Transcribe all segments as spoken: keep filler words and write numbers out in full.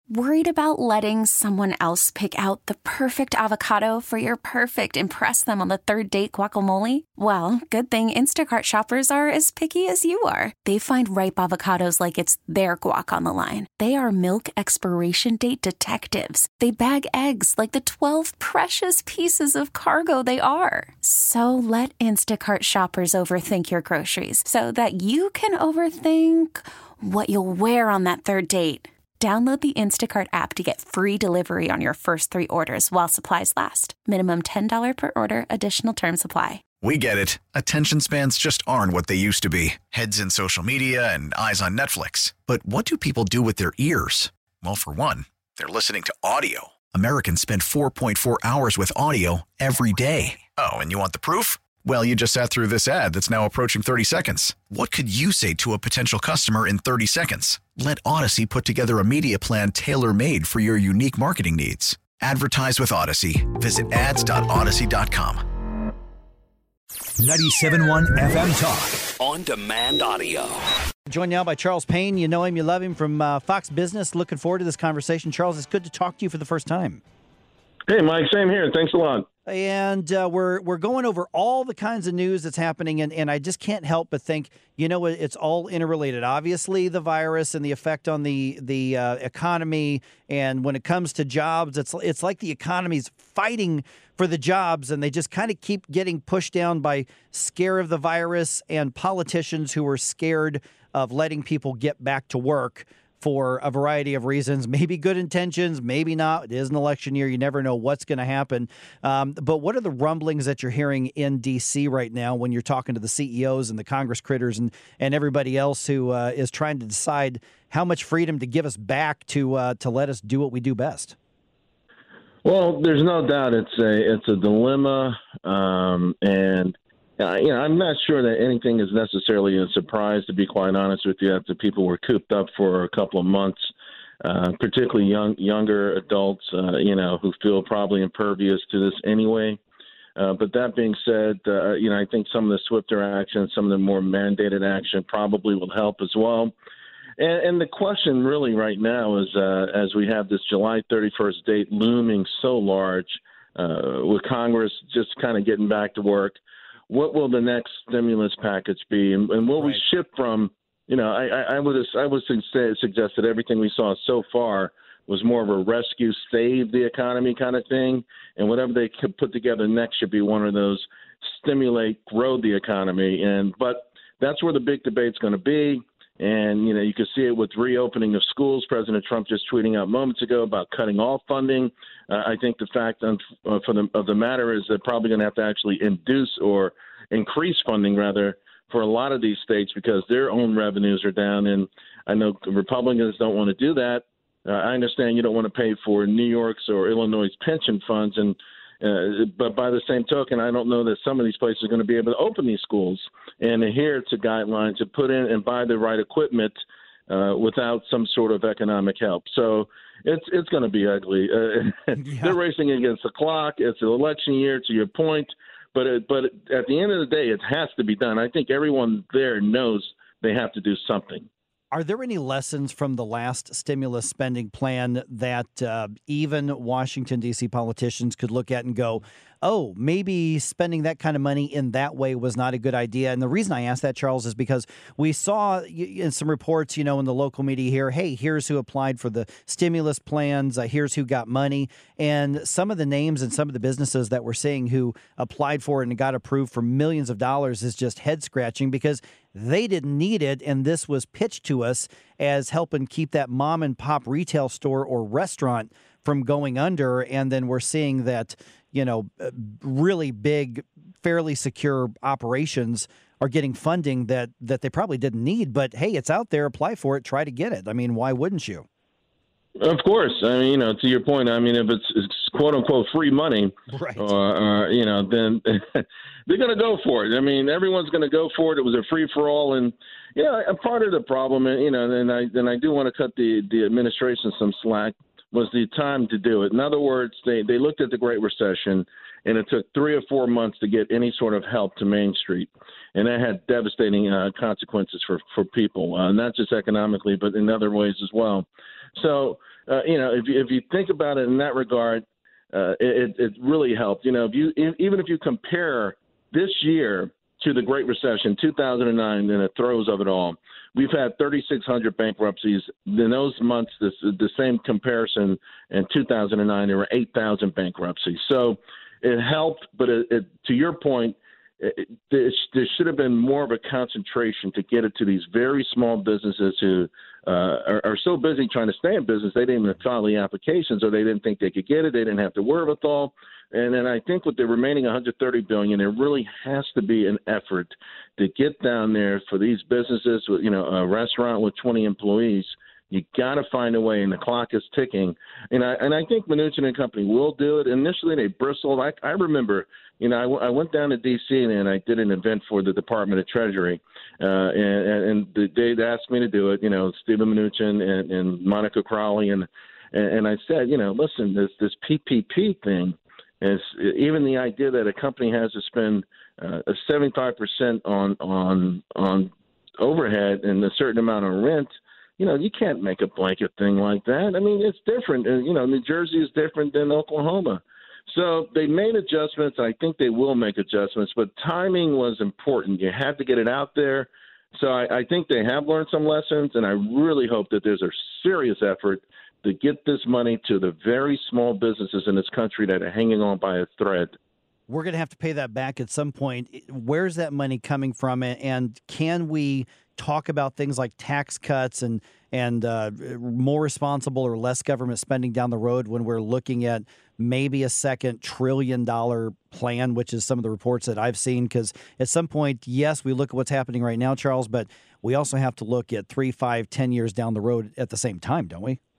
Worried about letting someone else pick out the perfect avocado for your perfect impress them on the third date guacamole? Well, good thing Instacart shoppers are as picky as you are. They find ripe avocados like it's their guac on the line. They are milk expiration date detectives. They bag eggs like the twelve precious pieces of cargo they are. So let Instacart shoppers overthink your groceries so that you can overthink what you'll wear on that third date. Download the Instacart app to get free delivery on your first three orders while supplies last. Minimum ten dollars per order. Additional terms apply. We get it. Attention spans just aren't what they used to be. Heads in social media and eyes on Netflix. But what do people do with their ears? Well, for one, they're listening to audio. Americans spend four point four hours with audio every day. Oh, and you want the proof? Well, you just sat through this ad that's now approaching thirty seconds. What could you say to a potential customer in thirty seconds? Let Odyssey put together a media plan tailor-made for your unique marketing needs. Advertise with Odyssey. Visit ads dot odyssey dot com. ninety-seven point one F M Talk. On demand audio. Joined now by Charles Payne. You know him, you love him, from uh, Fox Business. Looking forward to this conversation. Charles, it's good to talk to you for the first time. Hey, Mike, same here. Thanks a lot. And uh, we're we're going over all the kinds of news that's happening, and, and I just can't help but think, you know, it's all interrelated. Obviously, the virus and the effect on the the uh, economy, and when it comes to jobs, it's it's like the economy's fighting for the jobs, and they just kind of keep getting pushed down by scare of the virus and politicians who are scared of letting people get back to work for a variety of reasons, maybe good intentions, maybe not. It is an election year. You never know what's going to happen. Um, but what are the rumblings that you're hearing in D C right now when you're talking to the C E Os and the Congress critters and, and everybody else who uh, is trying to decide how much freedom to give us back to uh, to let us do what we do best? Well, there's no doubt it's a it's a dilemma, um, and Uh, you know, I'm not sure that anything is necessarily a surprise, to be quite honest with you, after people were cooped up for a couple of months, uh, particularly young, younger adults, uh, you know, who feel probably impervious to this anyway. Uh, but that being said, uh, you know, I think some of the swifter action, some of the more mandated action probably will help as well. And, and the question really right now is, uh, as we have this July thirty-first date looming so large, uh, with Congress just kind of getting back to work, what will the next stimulus package be, and, and will right. we shift from? You know, I, I, I would I would suggest that everything we saw so far was more of a rescue, save the economy kind of thing, and whatever they could put together next should be one of those stimulate, grow the economy. And but that's where the big debate's going to be. And you know, you can see it with reopening of schools. President Trump just tweeting out moments ago about cutting all funding. Uh, I think the fact of, uh, for the, of the matter is they're probably going to have to actually induce or increase funding, rather, for a lot of these states because their own revenues are down. And I know Republicans don't want to do that. Uh, I understand you don't want to pay for New York's or Illinois' pension funds, and uh, but by the same token, I don't know that some of these places are going to be able to open these schools and adhere to guidelines to put in and buy the right equipment uh, without some sort of economic help. So it's it's going to be ugly. Uh, yeah. They're racing against the clock. It's an election year, to your point. But it, but at the end of the day, it has to be done. I think everyone there knows they have to do something. Are there any lessons from the last stimulus spending plan that uh, even Washington, D C politicians could look at and go, oh, maybe spending that kind of money in that way was not a good idea? And the reason I ask that, Charles, is because we saw in some reports, you know, in the local media here, hey, here's who applied for the stimulus plans. Uh, here's who got money. And some of the names and some of the businesses that we're seeing who applied for it and got approved for millions of dollars is just head scratching because they didn't need it. And this was pitched to us as helping keep that mom and pop retail store or restaurant from going under. And then we're seeing that, you know, really big, fairly secure operations are getting funding that, that they probably didn't need. But, hey, it's out there. Apply for it. Try to get it. I mean, why wouldn't you? Of course. I mean, you know, to your point, I mean, if it's, it's quote unquote free money, right. uh, uh, you know, then they're going to go for it. I mean, everyone's going to go for it. It was a free for all. And, you know, a part of the problem, you know, and I, and I do want to cut the, the administration some slack, was the time to do it. In other words, they, they looked at the Great Recession. and it took three or four months to get any sort of help to Main Street. And that had devastating uh, consequences for, for people, uh, not just economically, but in other ways as well. So, uh, you know, if you, if you think about it in that regard, uh, it, it really helped. You know, if you even if you compare this year to the Great Recession, two thousand nine, in the throes of it all, we've had thirty-six hundred bankruptcies. In those months, this, the same comparison in two thousand nine, there were eight thousand bankruptcies. So it helped, but it, it, to your point, it, it, there should have been more of a concentration to get it to these very small businesses who uh, are, are so busy trying to stay in business, they didn't even file the applications, or they didn't think they could get it. They didn't have the wherewithal. And then I think with the remaining one hundred thirty billion dollars, there really has to be an effort to get down there for these businesses. With, you know, a restaurant with twenty employees, you got to find a way, and the clock is ticking. And I and I think Mnuchin and company will do it. Initially, they bristled. I, I remember, you know, I, w- I went down to D C and I did an event for the Department of Treasury, uh, and, and they'd asked me to do it. You know, Stephen Mnuchin and, and Monica Crowley, and, and and I said, you know, listen, this this P P P thing. Is even the idea that a company has to spend uh, a seventy-five percent on on on overhead and a certain amount of rent. You know, you can't make a blanket thing like that. I mean, it's different. You know, New Jersey is different than Oklahoma. So they made adjustments. I think they will make adjustments, but timing was important. You had to get it out there. So I, I think they have learned some lessons, and I really hope that there's a serious effort to get this money to the very small businesses in this country that are hanging on by a thread. We're going to have to pay that back at some point. Where's that money coming from? And can we talk about things like tax cuts and and uh, more responsible or less government spending down the road when we're looking at maybe a second trillion dollar plan, which is some of the reports that I've seen? Because at some point, yes, we look at what's happening right now, Charles, but we also have to look at three, five, ten years down the road at the same time, don't we?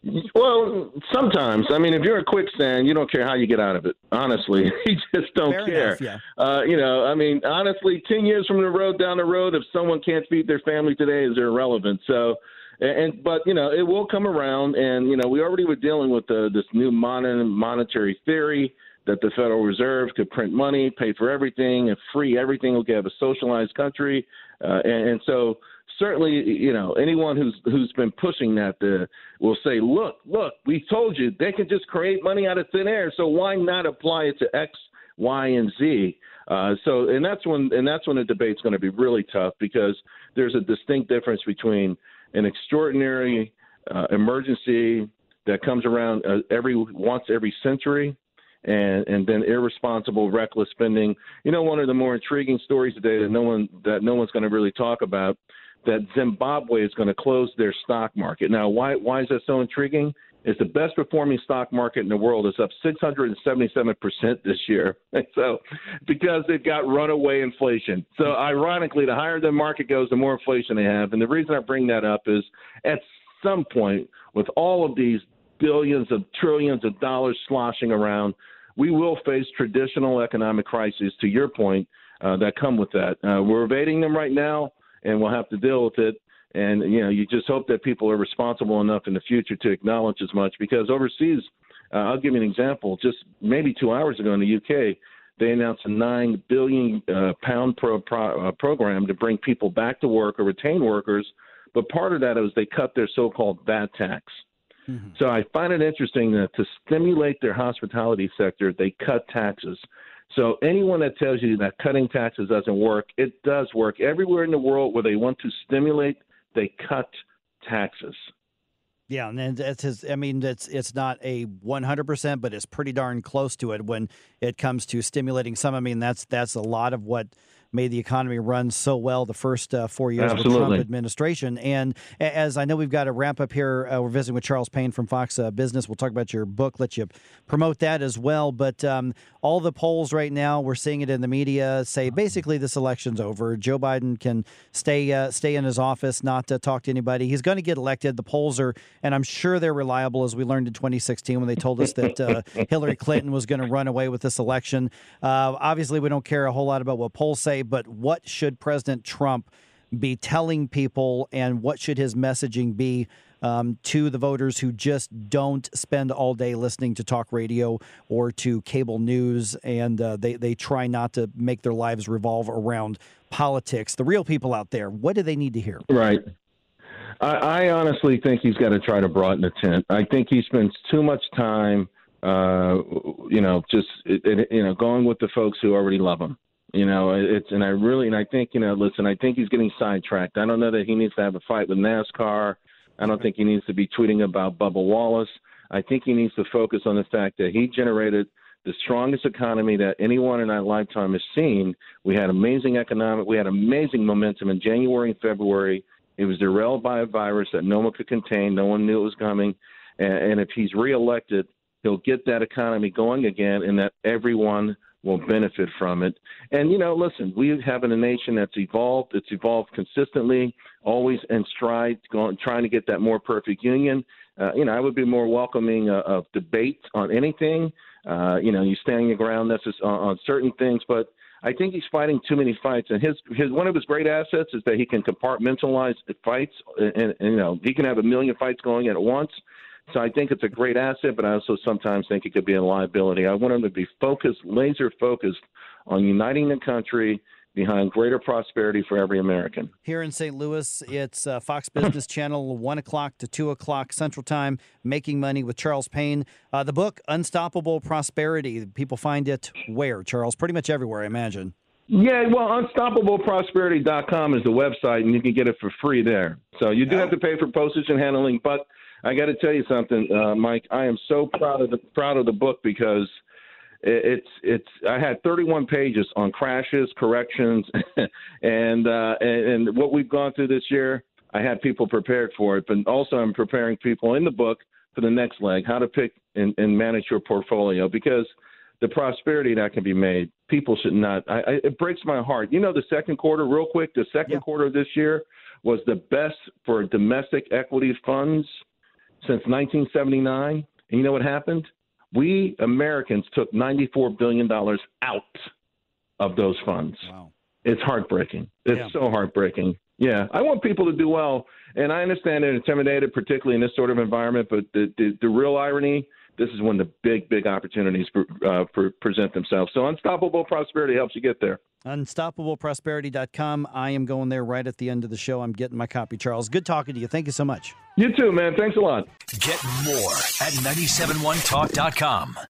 Well, sometimes. I mean, if you're a quicksand, you don't care how you get out of it. Honestly, you just don't Fair care. enough, yeah. Uh, you know, I mean, honestly, ten years from the road down the road, if someone can't feed their family today, is irrelevant. So, and but you know, it will come around. And you know, we already were dealing with the, this new modern monetary theory that the Federal Reserve could print money, pay for everything, and free everything. We could have a socialized country, uh, and, and so. Certainly, you know, anyone who's who's been pushing that uh, will say, look, look, we told you they can just create money out of thin air. So why not apply it to X, Y, and Z? Uh, so and that's when and that's when the debate's going to be really tough, because there's a distinct difference between an extraordinary uh, emergency that comes around uh, every once every century. And, and then irresponsible, reckless spending. You know, one of the more intriguing stories today that no one that no one's going to really talk about, that Zimbabwe is going to close their stock market. Now, why why is that so intriguing? It's the best performing stock market in the world. It's up six hundred seventy-seven percent this year. So because they've got runaway inflation. So ironically, the higher the market goes, the more inflation they have. And the reason I bring that up is at some point, with all of these billions of trillions of dollars sloshing around, we will face traditional economic crises, to your point, uh, that come with that. Uh, we're evading them right now, and we'll have to deal with it. And, you know, you just hope that people are responsible enough in the future to acknowledge as much, because overseas, uh, I'll give you an example. Just maybe two hours ago in the U K, they announced a nine billion dollars uh, pound pro, pro, uh, program to bring people back to work or retain workers. But part of that was they cut their so-called V A T tax. Mm-hmm. So I find it interesting that to stimulate their hospitality sector, they cut taxes. So anyone that tells you that cutting taxes doesn't work, it does work. Everywhere in the world where they want to stimulate, they cut taxes. Yeah, and it's his, I mean, it's it's not a one hundred percent, but it's pretty darn close to it when it comes to stimulating some. I mean, that's that's a lot of what made the economy run so well the first uh, four years Absolutely. of the Trump administration. And as I know, we've got to wrap up here. Uh, we're visiting with Charles Payne from Fox uh, Business. We'll talk about your book, let you promote that as well. But um, all the polls right now, we're seeing it in the media, say basically this election's over. Joe Biden can stay uh, stay in his office, not uh, talk to anybody. He's going to get elected. The polls are, and I'm sure they're reliable, as we learned in twenty sixteen when they told us that uh, Hillary Clinton was going to run away with this election. Uh, obviously, we don't care a whole lot about what polls say, but what should President Trump be telling people, and what should his messaging be um, to the voters who just don't spend all day listening to talk radio or to cable news, and uh, they, they try not to make their lives revolve around politics? The real people out there, what do they need to hear? Right. I, I honestly think he's got to try to broaden the tent. I think he spends too much time, uh, you know, just, it, it, you know, going with the folks who already love him. You know, it's, and I really, and I think, you know, listen, I think he's getting sidetracked. I don't know that he needs to have a fight with NASCAR. I don't think he needs to be tweeting about Bubba Wallace. I think he needs to focus on the fact that he generated the strongest economy that anyone in our lifetime has seen. We had amazing economic, we had amazing momentum in January and February. It was derailed by a virus that no one could contain. No one knew it was coming. And, and if he's reelected, he'll get that economy going again, and that everyone will benefit from it. And, you know, listen, we have in a nation that's evolved. It's evolved consistently, always in stride, going, trying to get that more perfect union. Uh, you know, I would be more welcoming uh, of debate on anything. Uh, you know, you stand your ground that's just on, on certain things, but I think he's fighting too many fights. And his, his one of his great assets is that he can compartmentalize the fights, and, and, and you know, he can have a million fights going at once. So I think it's a great asset, but I also sometimes think it could be a liability. I want him to be focused, laser focused on uniting the country behind greater prosperity for every American. Here in Saint Louis, it's uh, Fox Business Channel, one o'clock to two o'clock Central Time, Making Money with Charles Payne. Uh, the book, Unstoppable Prosperity, people find it where, Charles? Pretty much everywhere, I imagine. Yeah, well, unstoppable prosperity dot com is the website, and you can get it for free there. So you do have to pay for postage and handling, but I got to tell you something, uh, Mike. I am so proud of the proud of the book because it's it's. I had thirty-one pages on crashes, corrections, and, uh, and and what we've gone through this year. I had people prepared for it, but also I'm preparing people in the book for the next leg, how to pick and, and manage your portfolio, because the prosperity that can be made, people should not. I, I, it breaks my heart. You know, the second quarter, real quick. The second yeah. quarter of this year was the best for domestic equity funds since nineteen seventy-nine. And you know what happened? We Americans took ninety-four billion dollars out of those funds. Wow. It's heartbreaking. It's yeah. so heartbreaking. Yeah, I want people to do well. And I understand they're intimidated, particularly in this sort of environment. But the, the, the real irony, this is when the big, big opportunities uh, present themselves. So Unstoppable Prosperity helps you get there. unstoppable prosperity dot com. I am going there right at the end of the show. I'm getting my copy, Charles. Good talking to you. Thank you so much. You too, man. Thanks a lot. Get more at nine seven one talk dot com.